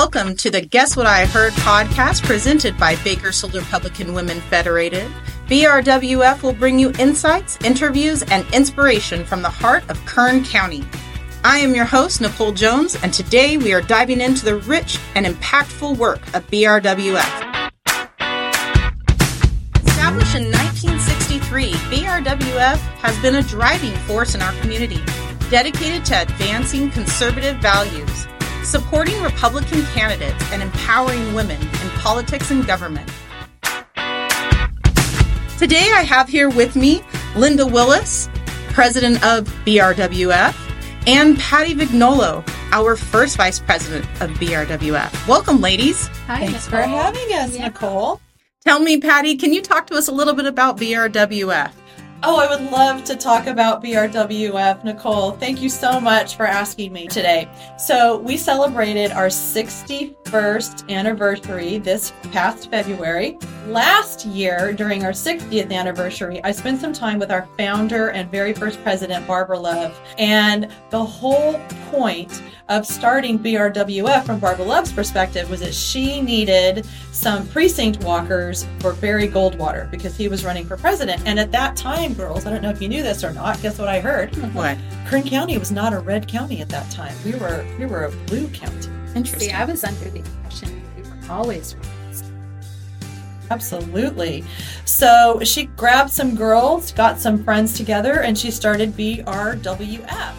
Welcome to the Guess What I Heard podcast presented by Bakersfield Republican Women Federated. BRWF will bring you insights, interviews, and inspiration from the heart of Kern County. I am your host, Nicole Jones, and today we are diving into the rich and impactful work of BRWF. Established in 1963, BRWF has been a driving force in our community, dedicated to advancing conservative values, supporting Republican candidates, and empowering women in politics and government. Today I have here with me Linda Willis, President of BRWF, and Patty Vignolo, our first Vice President of BRWF. Welcome, ladies. Hi, Thanks Nicole. for having us, Nicole. Tell me, Patty, can you talk to us a little bit about BRWF? Oh, I would love to talk about BRWF, Nicole. Thank you so much for asking me today. So we celebrated our 61st anniversary this past February. Last year, during our 60th anniversary, I spent some time with our founder and very first president, Barbara Love. And the whole point of starting BRWF from Barbara Love's perspective was that she needed some precinct walkers for Barry Goldwater because he was running for president. And at that time, girls, I don't know if you knew this or not, guess what I heard? What? Kern County was not a red county at that time. We were a blue county. Interesting. See, I was under the impression we were always red. Absolutely. So she grabbed some girls, got some friends together, and she started BRWF.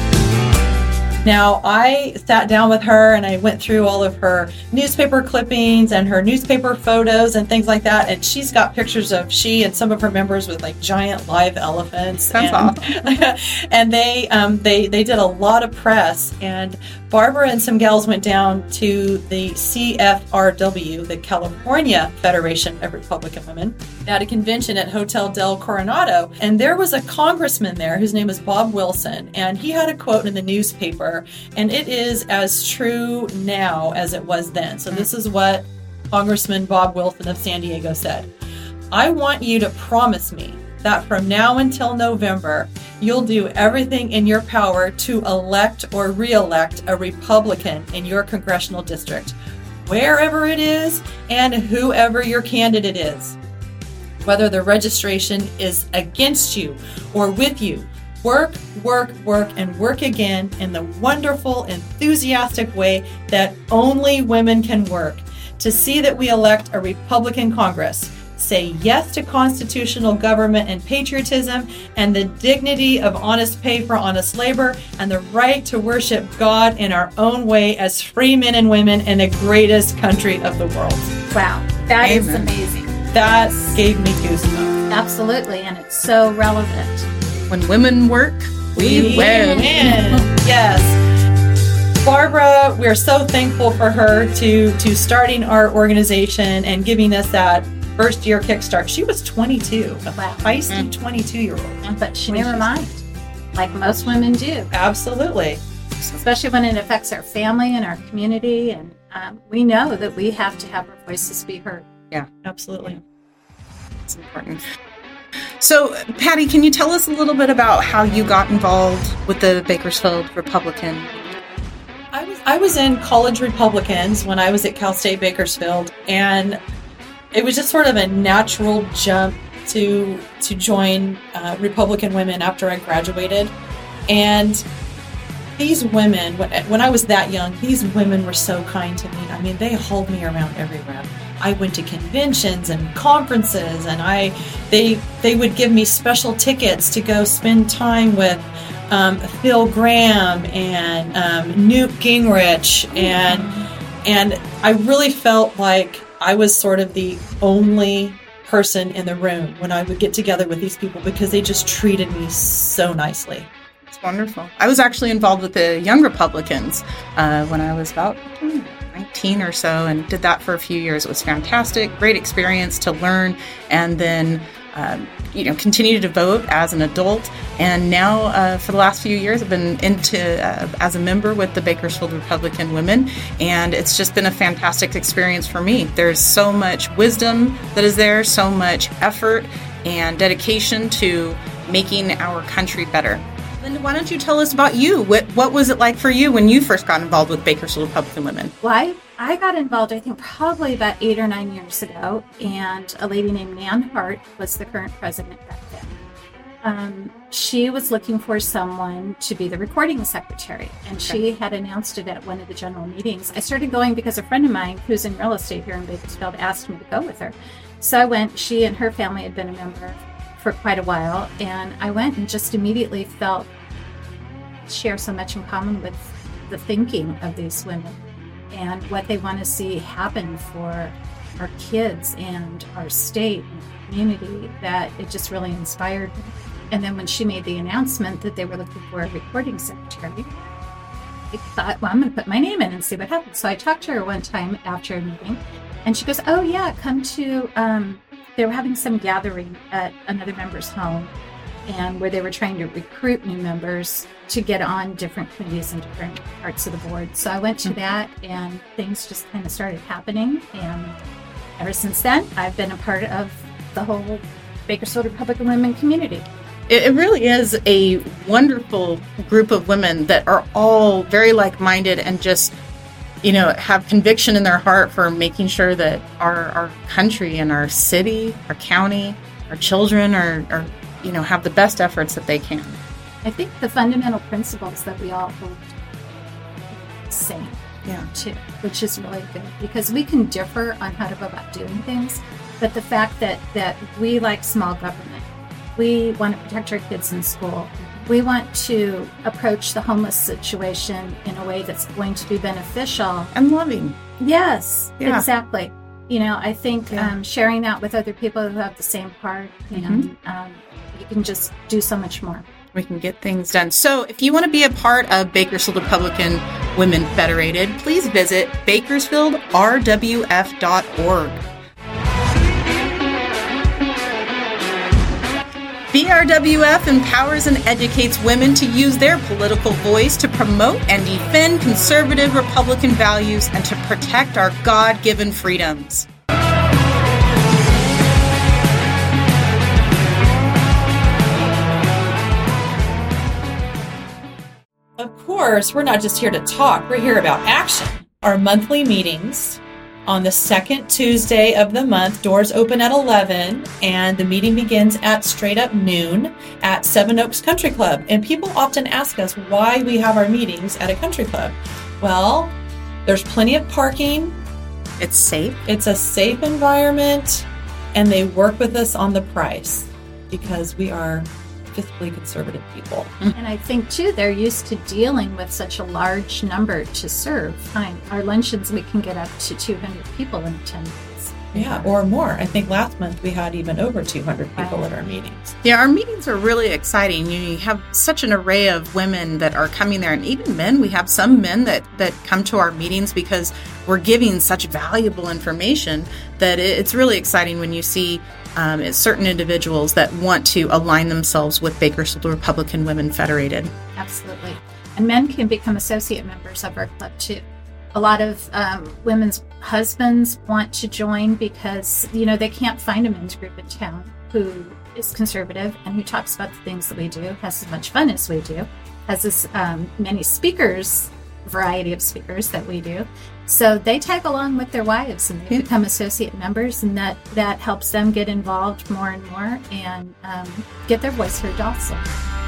Now, I sat down with her and I went through all of her newspaper clippings and her newspaper photos and things like that. And she's got pictures of she and some of her members with like giant live elephants. That's awesome. And they did a lot of press. And Barbara and some gals went down to the CFRW, the California Federation of Republican Women, at a convention at Hotel del Coronado. And there was a congressman there whose name is Bob Wilson. And he had a quote in the newspaper, and it is as true now as it was then. So this is what Congressman Bob Wilson of San Diego said. "I want you to promise me that from now until November, you'll do everything in your power to elect or re-elect a Republican in your congressional district, wherever it is and whoever your candidate is. Whether the registration is against you or with you, work, work, work, and work again in the wonderful, enthusiastic way that only women can work to see that we elect a Republican Congress. Say yes to constitutional government and patriotism and the dignity of honest pay for honest labor and the right to worship God in our own way as free men and women in the greatest country of the world." Wow, that is Amen. amazing. That gave me goosebumps. Absolutely, and it's so relevant. When women work, we win. Yes. Barbara, we're so thankful for her to starting our organization and giving us that first year kickstart. She was 22, a Wow. feisty 22-year-old. But she never mind, like most women do, Absolutely. especially when it affects our family and our community. And we know that we have to have our voices be heard. Absolutely. It's important. So, Patty, can you tell us a little bit about how you got involved with the Bakersfield Republican? I was in college Republicans when I was at Cal State Bakersfield, and it was just sort of a natural jump to join Republican Women after I graduated. And these women, when I was that young, these women were so kind to me. I mean, they hauled me around everywhere. I went to conventions and conferences, and they would give me special tickets to go spend time with Phil Gramm and Newt Gingrich, and I really felt like I was sort of the only person in the room when I would get together with these people because they just treated me so nicely. It's wonderful. I was actually involved with the Young Republicans when I was about 19 or so, and did that for a few years. It was fantastic, great experience to learn, and then continue to vote as an adult. And now for the last few years, I've been into as a member with the Bakersfield Republican Women, and it's just been a fantastic experience for me. There's so much wisdom that is there, so much effort and dedication to making our country better. Linda, why don't you tell us about you? What was it like for you when you first got involved with Bakersfield Republican Women? Well, I got involved, I think, probably about 8 or 9 years ago, and a lady named Nan Hart was the current president back then. She was looking for someone to be the recording secretary, and she had announced it at one of the general meetings. I started going because a friend of mine who's in real estate here in Bakersfield asked me to go with her. So I went. She and her family had been a member for quite a while, and I went and just immediately felt share so much in common with the thinking of these women and what they want to see happen for our kids and our state and community, that it just really inspired me. And then when she made the announcement that they were looking for a recording secretary, I thought, well, I'm going to put my name in and see what happens. So I talked to her one time after a meeting, and she goes, oh, yeah, come to, they were having some gathering at another member's home, and where they were trying to recruit new members to get on different committees and different parts of the board. So I went to that, and things just kind of started happening. And ever since then, I've been a part of the whole Bakersfield Republican Women community. It really is a wonderful group of women that are all very like-minded and just, have conviction in their heart for making sure that our country and our city, our county, our children are have the best efforts that they can. I think the fundamental principles that we all hold the same, too, which is really good, because we can differ on how to go about doing things, but the fact that we like small government, we want to protect our kids in school, we want to approach the homeless situation in a way that's going to be beneficial. And loving. Yes, exactly. I think sharing that with other people who have the same heart, and you can just do so much more. We can get things done. So if you want to be a part of Bakersfield Republican Women Federated, please visit bakersfieldrwf.org. BRWF empowers and educates women to use their political voice to promote and defend conservative Republican values and to protect our God-given freedoms. Of course, we're not just here to talk, we're here about action. Our monthly meetings on the second Tuesday of the month, doors open at 11, and the meeting begins at straight up noon at Seven Oaks Country Club. And people often ask us why we have our meetings at a country club. Well, there's plenty of parking. It's safe. It's a safe environment, and they work with us on the price because we are fiscally conservative people. And I think, too, they're used to dealing with such a large number to serve. Our luncheons, we can get up to 200 people in attendance. Yeah, or more. I think last month we had even over 200 people at our meetings. Yeah, our meetings are really exciting. You have such an array of women that are coming there, and even men. We have some men that come to our meetings because we're giving such valuable information that it's really exciting when you see certain individuals that want to align themselves with Bakersfield Republican Women Federated. Absolutely. And men can become associate members of our club, too. A lot of women's husbands want to join because, they can't find a men's group in town who is conservative and who talks about the things that we do, has as much fun as we do, has as many speakers, variety of speakers that we do. So they tag along with their wives and they become associate members, and that helps them get involved more and more and get their voice heard also.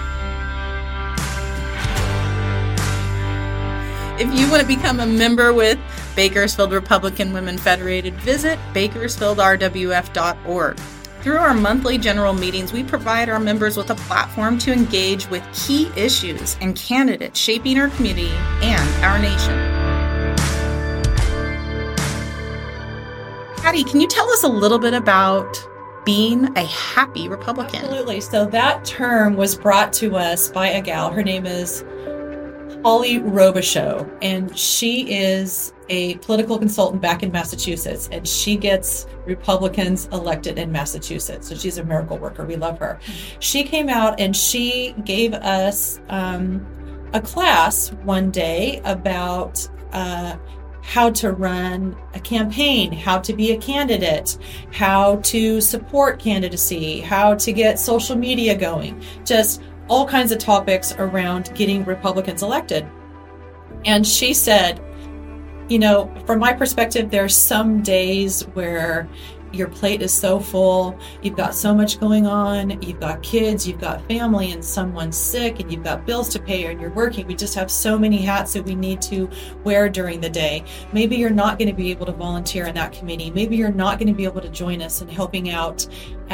If you want to become a member with Bakersfield Republican Women Federated, visit bakersfieldrwf.org. Through our monthly general meetings, we provide our members with a platform to engage with key issues and candidates shaping our community and our nation. Patty, can you tell us a little bit about being a happy Republican? Absolutely. So that term was brought to us by a gal. Her name is Holly Robichaux, and she is a political consultant back in Massachusetts, and she gets Republicans elected in Massachusetts. So she's a miracle worker. We love her. She came out and she gave us a class one day about how to run a campaign, how to be a candidate, how to support candidacy, how to get social media going, just all kinds of topics around getting Republicans elected. And she said, from my perspective, there are some days where your plate is so full, you've got so much going on, you've got kids, you've got family, and someone's sick, and you've got bills to pay, and you're working. We just have so many hats that we need to wear during the day. Maybe you're not going to be able to volunteer in that committee. Maybe you're not going to be able to join us in helping out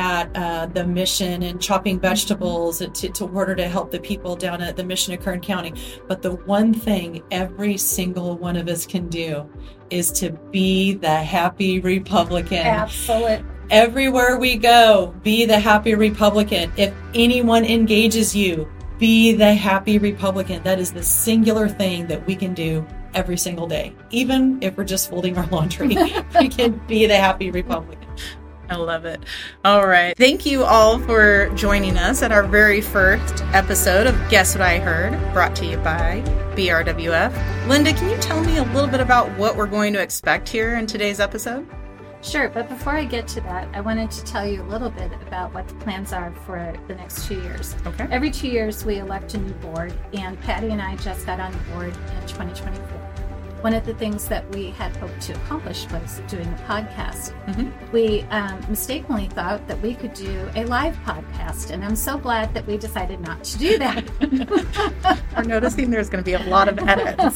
at the mission and chopping vegetables to order to help the people down at the mission of Kern County. But the one thing every single one of us can do is to be the happy Republican. Absolutely. Everywhere we go, be the happy Republican. If anyone engages you, be the happy Republican. That is the singular thing that we can do every single day. Even if we're just folding our laundry, we can be the happy Republican. I love it. All right. Thank you all for joining us at our very first episode of Guess What I Heard, brought to you by BRWF. Linda, can you tell me a little bit about what we're going to expect here in today's episode? Sure, but before I get to that, I wanted to tell you a little bit about what the plans are for the next 2 years. Okay. Every 2 years, we elect a new board, and Patty and I just got on the board in 2024. One of the things that we had hoped to accomplish was doing a podcast. Mm-hmm. We mistakenly thought that we could do a live podcast, and I'm so glad that we decided not to do that. We're noticing there's going to be a lot of edits.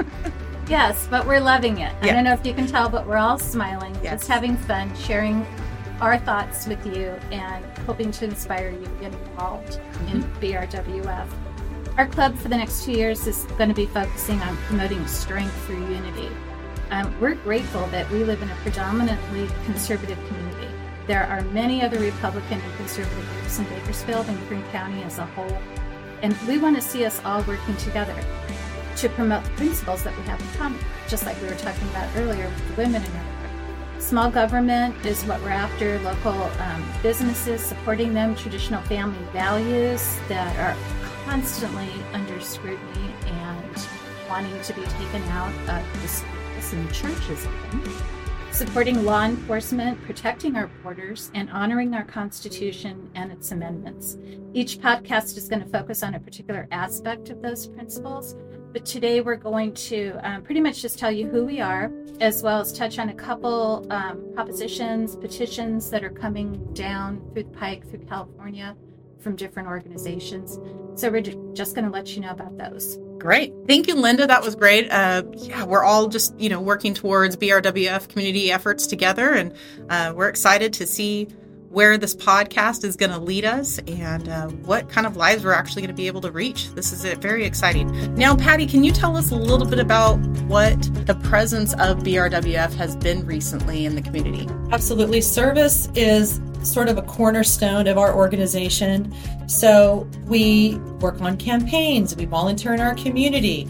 Yes, but we're loving it. Yeah. I don't know if you can tell, but we're all smiling, Yes. just having fun, sharing our thoughts with you, and hoping to inspire you to get involved in BRWF. Our club for the next 2 years is going to be focusing on promoting strength through unity. We're grateful that we live in a predominantly conservative community. There are many other Republican and conservative groups in Bakersfield and Kern County as a whole, and we want to see us all working together to promote the principles that we have in common, just like we were talking about earlier with the women in our group. Small government is what we're after, local businesses, supporting them, traditional family values that are constantly under scrutiny and wanting to be taken out of the schools and churches even. Supporting law enforcement, protecting our borders, and honoring our Constitution and its amendments. Each podcast is going to focus on a particular aspect of those principles, but today we're going to pretty much just tell you who we are, as well as touch on a couple propositions, petitions that are coming down through the pike through California from different organizations. So we're just going to let you know about those. Great. Thank you, Linda. That was great. We're all just, working towards BRWF community efforts together, and we're excited to see where this podcast is going to lead us and what kind of lives we're actually going to be able to reach. This is very exciting. Now, Patty, can you tell us a little bit about what the presence of BRWF has been recently in the community? Absolutely. Service is sort of a cornerstone of our organization. So we work on campaigns, we volunteer in our community.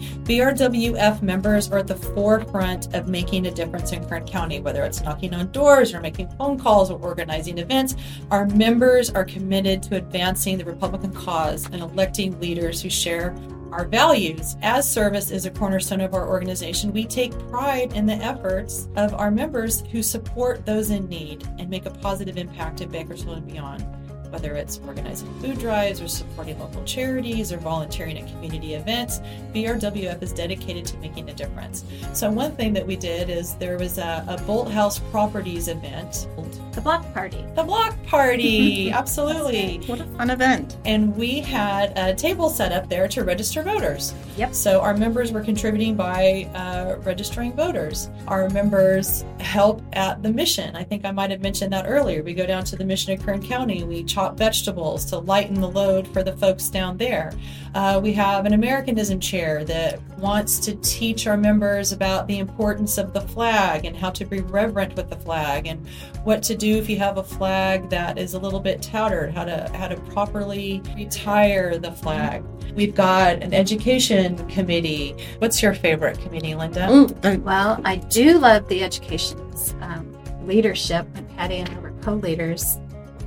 BRWF members are at the forefront of making a difference in Kern County, whether it's knocking on doors or making phone calls or organizing events. Our members are committed to advancing the Republican cause and electing leaders who share our values. As service is a cornerstone of our organization, we take pride in the efforts of our members who support those in need and make a positive impact in Bakersfield and beyond. Whether it's organizing food drives or supporting local charities or volunteering at community events, BRWF is dedicated to making a difference. So one thing that we did is there was a Bolt House Properties event. The Block Party. The Block Party, absolutely. What a fun event. And we had a table set up there to register voters. Yep. So our members were contributing by registering voters. Our members help at the mission. I think I might have mentioned that earlier. We go down to the mission of Kern County. We chop vegetables to lighten the load for the folks down there. We have an Americanism chair that wants to teach our members about the importance of the flag and how to be reverent with the flag and what to do if you have a flag that is a little bit tattered, how to properly retire the flag. We've got an education committee. What's your favorite committee, Linda? Well, I do love the education's leadership, and Patty and I were co-leaders.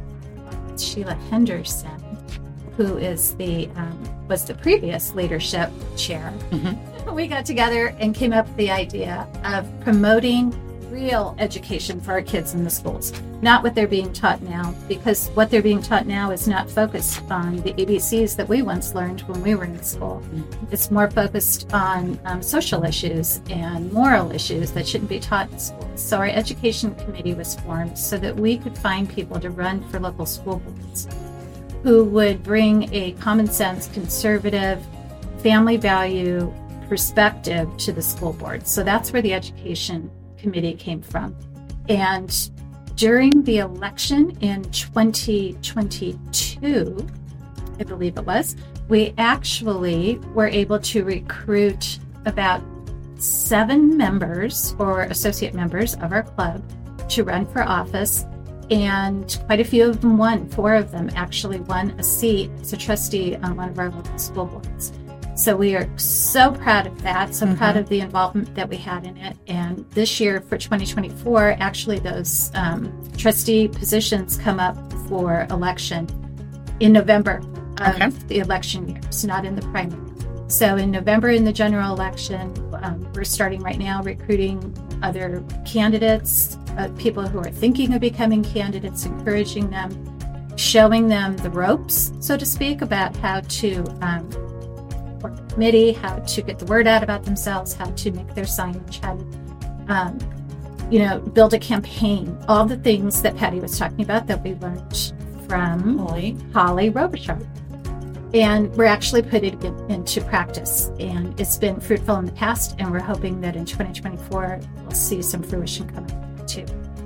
Sheila Henderson, who is was the previous leadership chair. Mm-hmm. We got together and came up with the idea of promoting real education for our kids in the schools, not what they're being taught now, because what they're being taught now is not focused on the ABCs that we once learned when we were in school. It's more focused on social issues and moral issues that shouldn't be taught in schools. So our education committee was formed so that we could find people to run for local school boards who would bring a common sense, conservative, family value perspective to the school board. So that's where the education committee came from. And during the election in 2022, I believe it was, we actually were able to recruit about 7 members or associate members of our club to run for office. And quite a few of them won. 4 of them actually won a seat as a trustee on one of our local school boards. So we are so proud of that, so proud of the involvement that we had in it. And this year for 2024, actually those trustee positions come up for election in November of the election year, so not in the primary. So in November in the general election, we're starting right now recruiting other candidates, people who are thinking of becoming candidates, encouraging them, showing them the ropes, so to speak, about how to work the committee, how to get the word out about themselves, how to make their signage, how to, build a campaign, all the things that Patty was talking about that we learned from Holly Robichaud. And we're actually putting it into practice. And it's been fruitful in the past, and we're hoping that in 2024, we'll see some fruition coming too.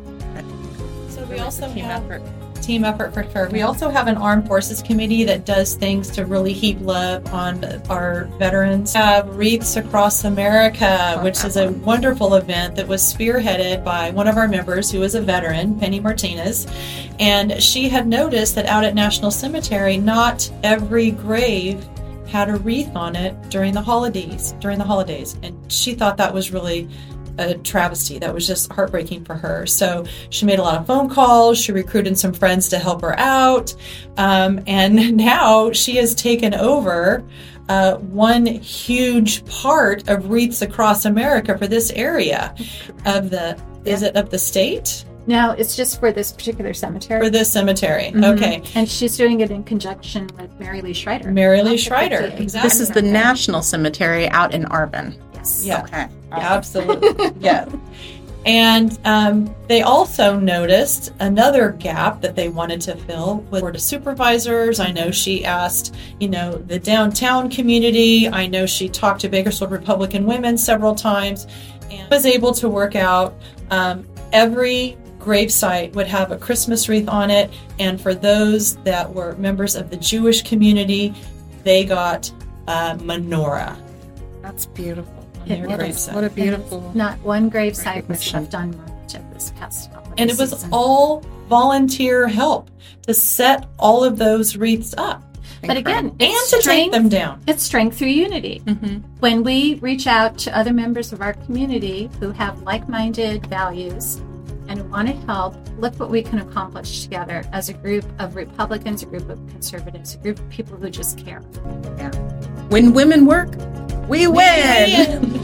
So we also have team effort for sure. We also have an armed forces committee that does things to really heap love on our veterans. We have Wreaths Across America, which is a wonderful event that was spearheaded by one of our members who is a veteran, Penny Martinez. And she had noticed that out at National Cemetery, not every grave had a wreath on it during the holidays. And she thought that was really a travesty. That was just heartbreaking for her. So she made a lot of phone calls. She recruited some friends to help her out. And now she has taken over one huge part of Wreaths Across America for this area of the, is it of the state? No, it's just for this particular cemetery. For this cemetery. Okay. And she's doing it in conconjunction with Mary Lee Schreider. Mary Lee Schreider. Exactly. This is the National Cemetery out in Arvin. Yes. Yeah. Okay. Absolutely. Yeah. And they also noticed another gap that they wanted to fill with Board of Supervisors. I know she asked, the downtown community. I know she talked to Bakersfield Republican women several times and was able to work out every gravesite would have a Christmas wreath on it. And for those that were members of the Jewish community, they got a menorah. That's beautiful. What a beautiful. Not one gravesite was left unmarked at this past holiday And it was season. all volunteer help to set all of those wreaths up. But again, And to take them down. It's strength through unity. When we reach out to other members of our community who have like-minded values and want to help, look what we can accomplish together as a group of Republicans, a group of conservatives, a group of people who just care. Yeah. When women work, we win!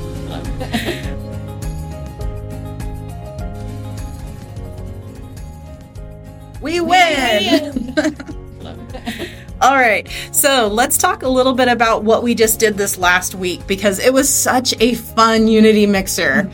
We win! All right, so let's talk a little bit about what we just did this last week, because it was such a fun Unity Mixer.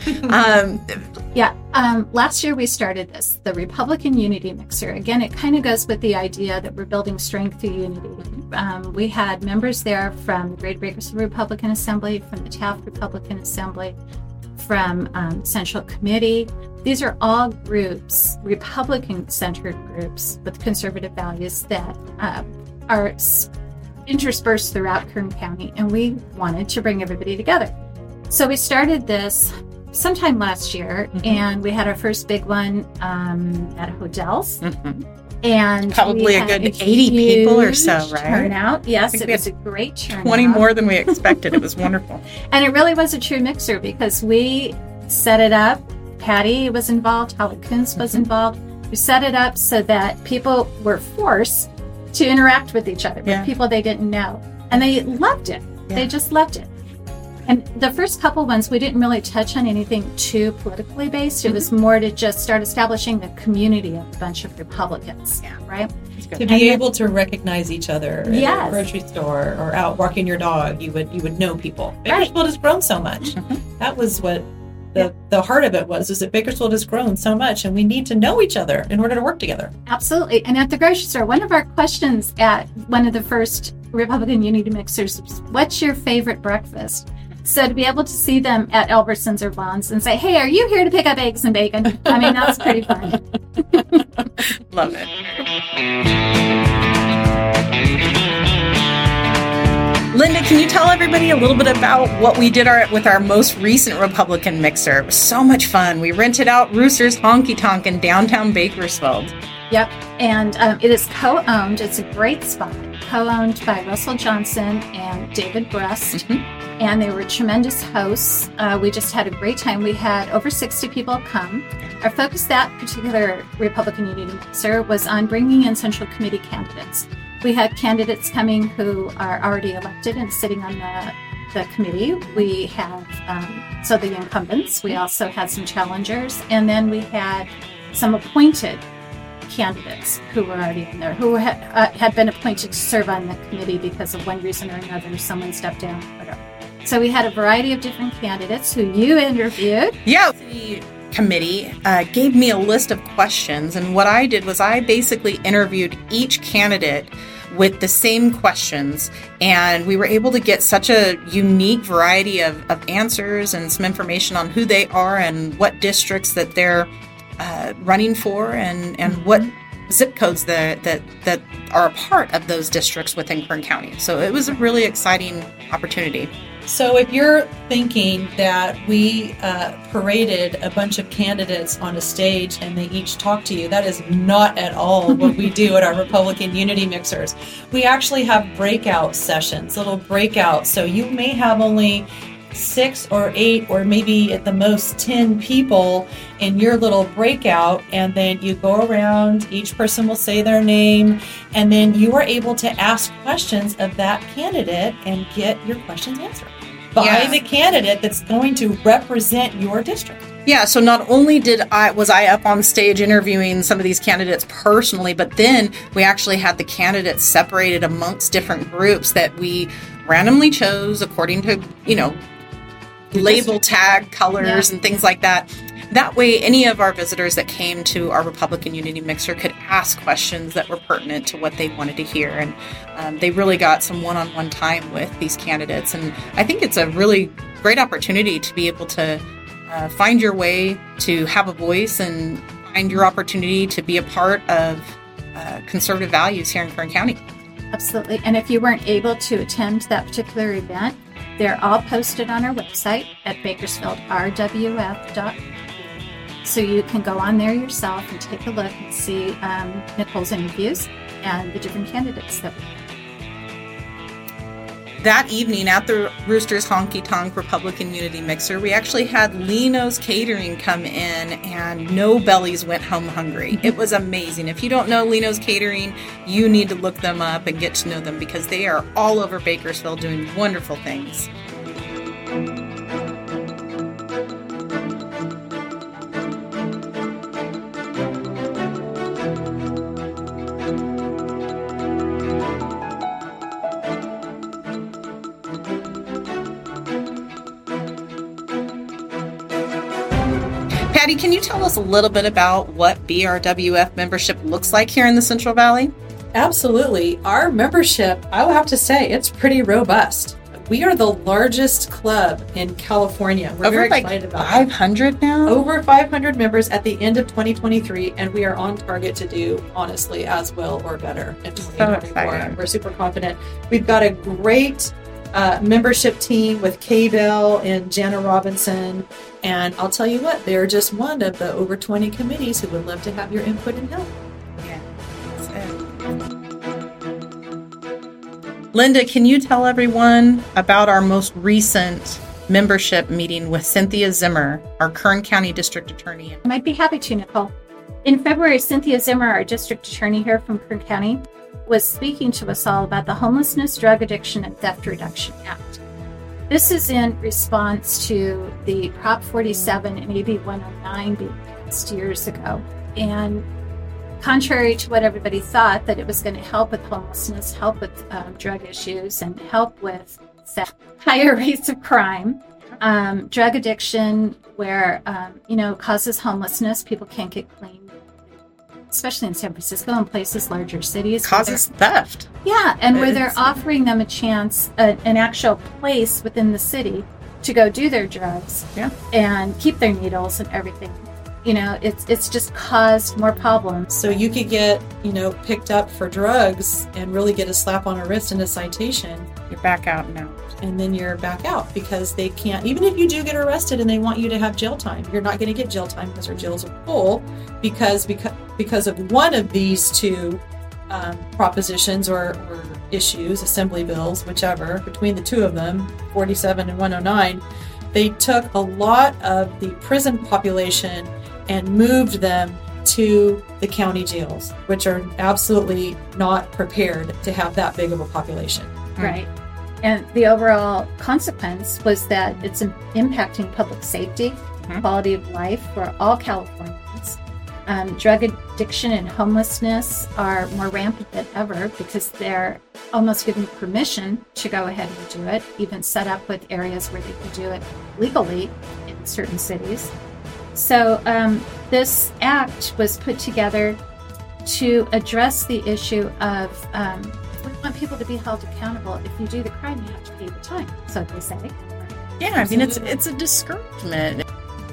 Last year we started this, the Republican Unity Mixer. Again, it kind of goes with the idea that we're building strength through unity. We had members there from the Greater Bakersfield Republican Assembly, from the Taft Republican Assembly, from Central Committee. These are all groups, Republican-centered groups with conservative values that are interspersed throughout Kern County, and we wanted to bring everybody together. So we started this sometime last year, and we had our first big one at Hodell's. And probably a good 80 people or so, right? Turnout. Yes, it was a great turnout. 20 more than we expected. It was wonderful. And it really was a true mixer because we set it up. Patty was involved. Holly Coons was involved. We set it up so that people were forced to interact with each other, with people they didn't know. And they loved it. Yeah. They just loved it. And the first couple ones, we didn't really touch on anything too politically based. It was more to just start establishing the community of a bunch of Republicans, right? To be able to recognize each other in Yes. a grocery store or out walking your dog, you would know people. Bakersfield has grown so much. That was what the heart of it was that Bakersfield has grown so much, and we need to know each other in order to work together. Absolutely. And at the grocery store, one of our questions at one of the first Republican Unity Mixers was, what's your favorite breakfast? So to be able to see them at Albertsons or Vons and say, hey, are you here to pick up eggs and bacon? I mean, that was pretty fun. Love it. Linda, can you tell everybody a little bit about what we did with our most recent Republican mixer? It was so much fun. We rented out Rooster's Honky Tonk in downtown Bakersfield. Yep. And it is co-owned. It's a great spot. Co-owned by Russell Johnson and David Brest. And they were tremendous hosts. We just had a great time. We had over 60 people come. Our focus that particular Republican Unity Mixer was on bringing in Central Committee candidates. We had candidates coming who are already elected and sitting on the committee. We have, so the incumbents. We also had some challengers. And then we had some appointed candidates who were already in there, who had been appointed to serve on the committee because of one reason or another. Someone stepped down, whatever. So we had a variety of different candidates who you interviewed. Yeah. The committee gave me a list of questions, and what I did was I basically interviewed each candidate with the same questions, and we were able to get such a unique variety of answers and some information on who they are and what districts that they're running for and what zip codes that are a part of those districts within Kern County. So it was a really exciting opportunity. So if you're thinking that we paraded a bunch of candidates on a stage and they each talk to you, that is not at all what we do at our Republican Unity Mixers. We actually have breakout sessions, little breakouts. So you may have only 6 or 8 or maybe at the most 10 people in your little breakout, and then you go around, each person will say their name, and then you are able to ask questions of that candidate and get your questions answered by the candidate that's going to represent your district. Yeah, so not only was I up on stage interviewing some of these candidates personally, but then we actually had the candidates separated amongst different groups that we randomly chose according to, label tag colors and things like that. That way, any of our visitors that came to our Republican Unity Mixer could ask questions that were pertinent to what they wanted to hear. And they really got some one-on-one time with these candidates. And I think it's a really great opportunity to be able to find your way, to have a voice, and find your opportunity to be a part of conservative values here in Kern County. Absolutely. And if you weren't able to attend that particular event, they're all posted on our website at bakersfieldrwf.org. So you can go on there yourself and take a look and see Nicole's interviews and the different candidates that we have. That evening at the Rooster's Honky Tonk Republican Unity Mixer, we actually had Lino's Catering come in, and no bellies went home hungry. It was amazing. If you don't know Lino's Catering, you need to look them up and get to know them because they are all over Bakersfield doing wonderful things. Patty, can you tell us a little bit about what BRWF membership looks like here in the Central Valley? Absolutely. Our membership, I will have to say, it's pretty robust. We are the largest club in California. We're very excited about it. 500 now? Over 500 members at the end of 2023, and we are on target to do, honestly, as well or better in 2024. We're super confident. We've got a great membership team with Kay Bell and Jana Robinson. And I'll tell you what, they're just one of the over 20 committees who would love to have your input and help. Yeah, that's it. Linda, can you tell everyone about our most recent membership meeting with Cynthia Zimmer, our Kern County District Attorney? I might be happy to, Nicole. In February, Cynthia Zimmer, our District Attorney here from Kern County, was speaking to us all about the Homelessness, Drug Addiction, and Theft Reduction Act. This is in response to the Prop 47 and AB 109 being passed years ago. And contrary to what everybody thought, that it was going to help with homelessness, help with drug issues, and help with higher rates of crime, drug addiction, where, causes homelessness. People can't get clean, especially in San Francisco and places, larger cities. Causes theft. Yeah, and where they're offering them a chance, an actual place within the city to go do their drugs and keep their needles and everything. It's just caused more problems. So you could get, picked up for drugs and really get a slap on a wrist and a citation. You're back out now. And then you're back out because they can't, even if you do get arrested and they want you to have jail time, you're not going to get jail time because our jails are full because of one of these two propositions or issues, assembly bills, whichever, between the two of them, 47 and 109, they took a lot of the prison population and moved them to the county jails, which are absolutely not prepared to have that big of a population. Right. And the overall consequence was that it's impacting public safety, quality of life for all Californians. Drug addiction and homelessness are more rampant than ever because they're almost given permission to go ahead and do it, even set up with areas where they can do it legally in certain cities. So this act was put together to address the issue of we want people to be held accountable. If you do the crime, you have to pay the time, so they say. Yeah, I mean, it's a discouragement.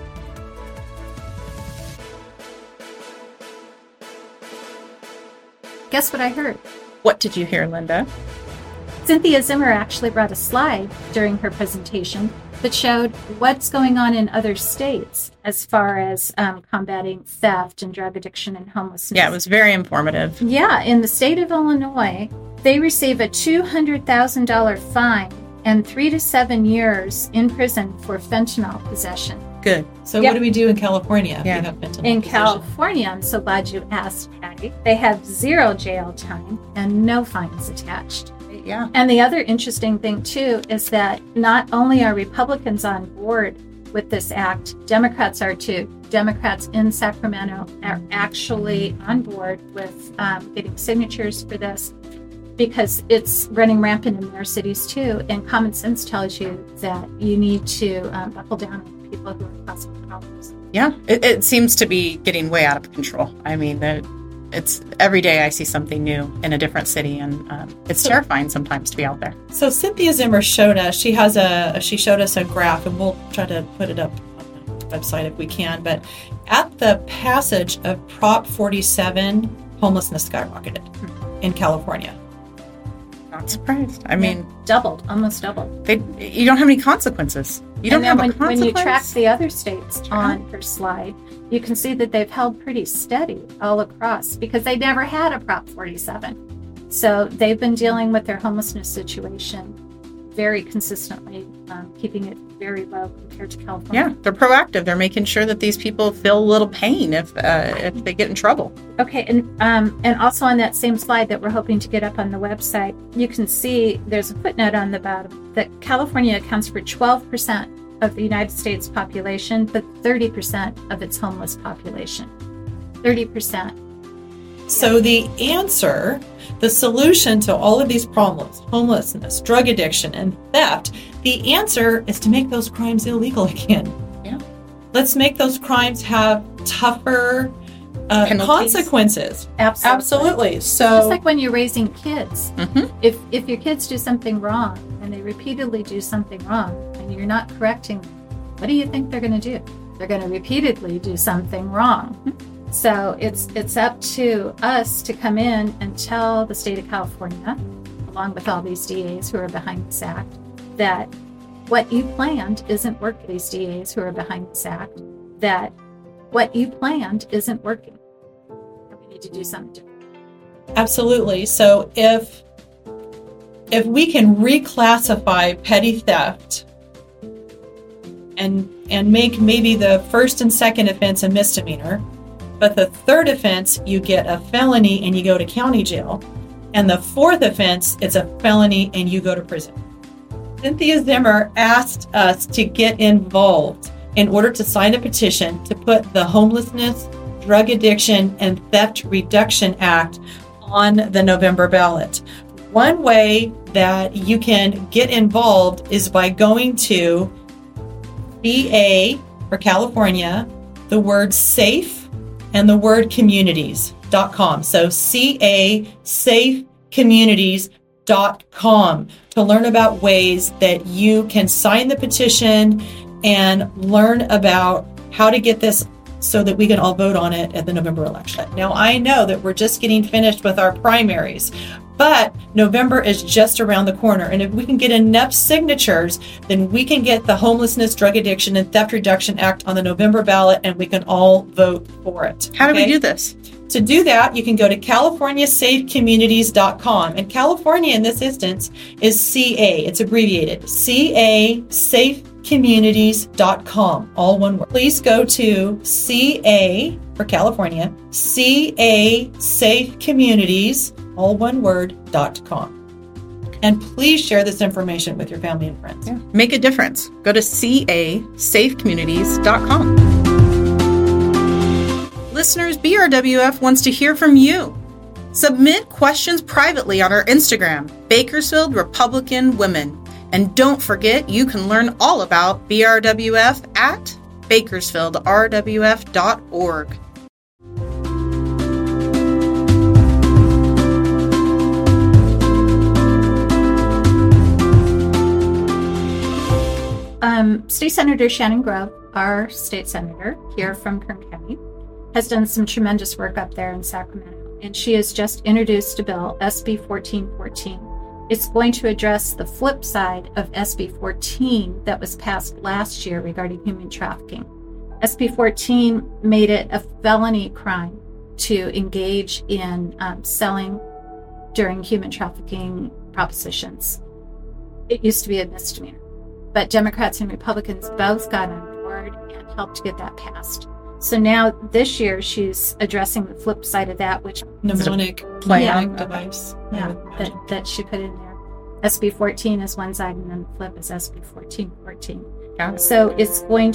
Guess what I heard? What did you hear, Linda? Cynthia Zimmer actually brought a slide during her presentation that showed what's going on in other states as far as combating theft and drug addiction and homelessness. Yeah, it was very informative. Yeah, in the state of Illinois, they receive a $200,000 fine and 3 to 7 years in prison for fentanyl possession. Good. So what do we do in California? Yeah. If we have fentanyl In possession? California, I'm so glad you asked, Patty. They have 0 jail time and no fines attached. Yeah. And the other interesting thing, too, is that not only are Republicans on board with this act, Democrats are too. Democrats in Sacramento are actually on board with getting signatures for this because it's running rampant in their cities, too. And common sense tells you that you need to buckle down on people who are causing problems. Yeah, it seems to be getting way out of control. I mean, it's every day I see something new in a different city, and it's terrifying sometimes to be out there. So Cynthia Zimmer showed us, she showed us a graph, and we'll try to put it up on the website if we can, but at the passage of Prop 47, homelessness skyrocketed in California. Not surprised. I mean, Almost doubled. You don't have any consequences. You don't have a consequence. When you track the other states on her slide, you can see that they've held pretty steady all across because they never had a Prop 47. So they've been dealing with their homelessness situation very consistently, keeping it very low compared to California. Yeah, they're proactive. They're making sure that these people feel a little pain if they get in trouble. Okay, and also on that same slide that we're hoping to get up on the website, you can see there's a footnote on the bottom that California accounts for 12% of the United States population, but 30% of its homeless population. 30%. So the answer, the solution to all of these problems, homelessness, drug addiction, and theft, the answer is to make those crimes illegal again. Yeah. Let's make those crimes have tougher consequences. Absolutely. So just like when you're raising kids, Mm-hmm. if your kids do something wrong and they repeatedly do something wrong and you're not correcting them, what do you think they're going to do? They're going to repeatedly do something wrong. So it's up to us to come in and tell the state of California, along with all these DAs who are behind this act, that what you planned isn't working. These DAs who are behind this act, that what you planned isn't working. We need to do something different. absolutely. So if we can reclassify petty theft and make maybe the first and second offense a misdemeanor, but the third offense, you get a felony and you go to county jail. And the fourth offense, it's a felony and you go to prison. Cynthia Zimmer asked us to get involved in order to sign a petition to put the Homelessness, Drug Addiction, and Theft Reduction Act on the November ballot. One way that you can get involved is by going to CA for California, the word safe, and the word communities.com. So CASafeCommunities.com to learn about ways that you can sign the petition and learn about how to get this so that we can all vote on it at the November election. Now, I know that we're just getting finished with our primaries, but November is just around the corner. And if we can get enough signatures, then we can get the Homelessness, Drug Addiction, and Theft Reduction Act on the November ballot, and we can all vote for it. How do we do this? To do that, you can go to CaliforniaSafeCommunities.com. And California, in this instance, is CA. It's abbreviated. CASafeCommunities.com. All one word. Please go to CA for California, CASafeCommunities, all one word.com. And please share this information with your family and friends. Yeah. Make a difference. Go to CASafeCommunities.com. Listeners, BRWF wants to hear from you. Submit questions privately on our Instagram, Bakersfield Republican Women. And don't forget, you can learn all about BRWF at bakersfieldrwf.org. State Senator Shannon Grove, our state senator here from Kern County, has done some tremendous work up there in Sacramento, and she has just introduced a bill, SB 1414. It's going to address the flip side of SB 14 that was passed last year regarding human trafficking. SB 14 made it a felony crime to engage in selling during human trafficking propositions. It used to be a misdemeanor. But Democrats and Republicans both got on board and helped get that passed. So now this year she's addressing the flip side of that, which mnemonic playing device. Yeah, that she put in there. SB 14 is one side, and then the flip is SB 1414. So it's going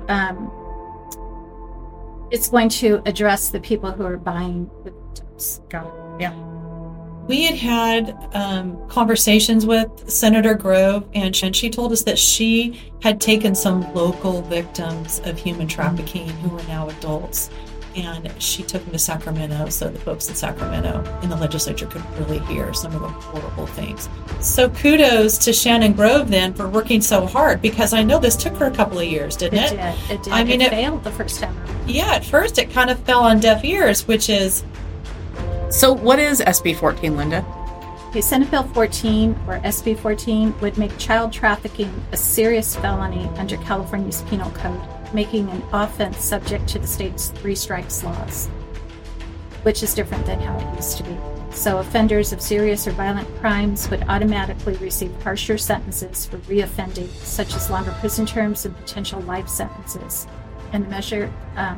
to address the people who are buying the victims. Got it. Yeah. We had conversations with Senator Grove, and she told us that she had taken some local victims of human trafficking who are now adults, and she took them to Sacramento so the folks in Sacramento in the legislature could really hear some of the horrible things. So kudos to Shannon Grove then for working so hard, because I know this took her a couple of years, didn't it? It did. I mean, it failed the first time around. Yeah, at first it kind of fell on deaf ears, which is... So what is SB 14, Linda? Okay, Senate Bill 14, or SB 14, would make child trafficking a serious felony under California's penal code, making an offense subject to the state's 3 strikes laws, which is different than how it used to be. So offenders of serious or violent crimes would automatically receive harsher sentences for reoffending, such as longer prison terms and potential life sentences. And the measure,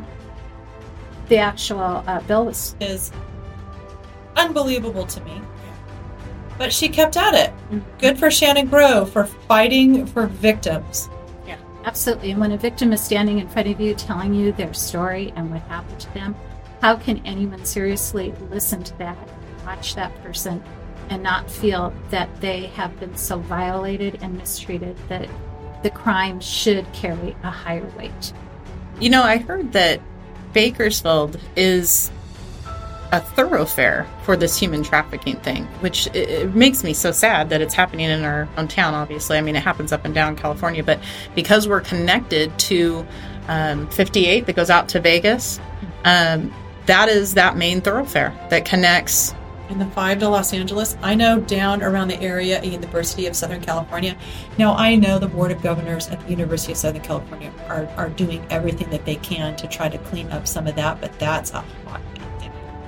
the actual bill is unbelievable to me. But she kept at it. Good for Shannon Grove for fighting for victims. Yeah, absolutely. And when a victim is standing in front of you telling you their story and what happened to them, how can anyone seriously listen to that, watch that person, and not feel that they have been so violated and mistreated that the crime should carry a higher weight? You know, I heard that Bakersfield is a thoroughfare for this human trafficking thing, which it makes me so sad that it's happening in our own town, obviously. I mean, it happens up and down California, but because we're connected to 58 that goes out to Vegas, that is that main thoroughfare that connects. And the 5 to Los Angeles, I know down around the area at University of Southern California. Now, I know the Board of Governors at the University of Southern California are doing everything that they can to try to clean up some of that, but that's a hot thing.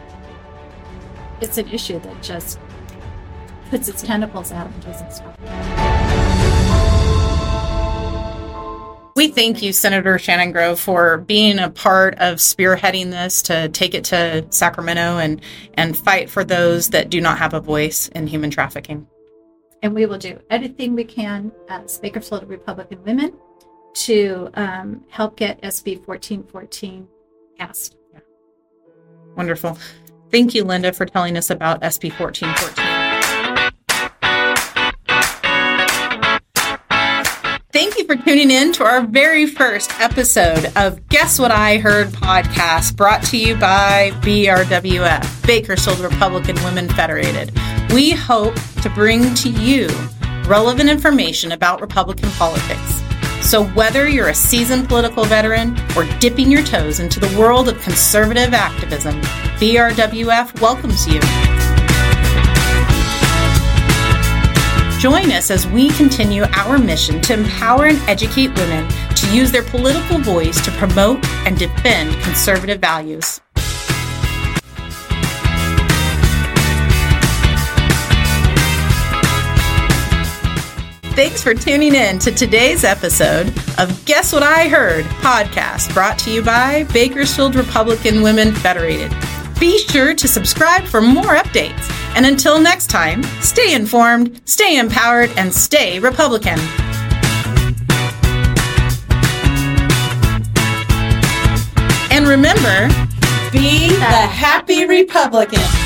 It's an issue that just puts its tentacles out and doesn't stop. We thank you, Senator Shannon Grove, for being a part of spearheading this to take it to Sacramento and fight for those that do not have a voice in human trafficking. And we will do anything we can as Bakersfield Republican women to help get SB 1414 passed. Yeah. Wonderful. Thank you, Linda, for telling us about SB 1414. Thank you for tuning in to our very first episode of Guess What I Heard podcast, brought to you by BRWF, Bakersfield Republican Women Federated. We hope to bring to you relevant information about Republican politics. So whether you're a seasoned political veteran or dipping your toes into the world of conservative activism, BRWF welcomes you. Join us as we continue our mission to empower and educate women to use their political voice to promote and defend conservative values. Thanks for tuning in to today's episode of Guess What I Heard podcast, brought to you by Bakersfield Republican Women Federated. Be sure to subscribe for more updates. And until next time, stay informed, stay empowered, and stay Republican. And remember, be the happy Republican.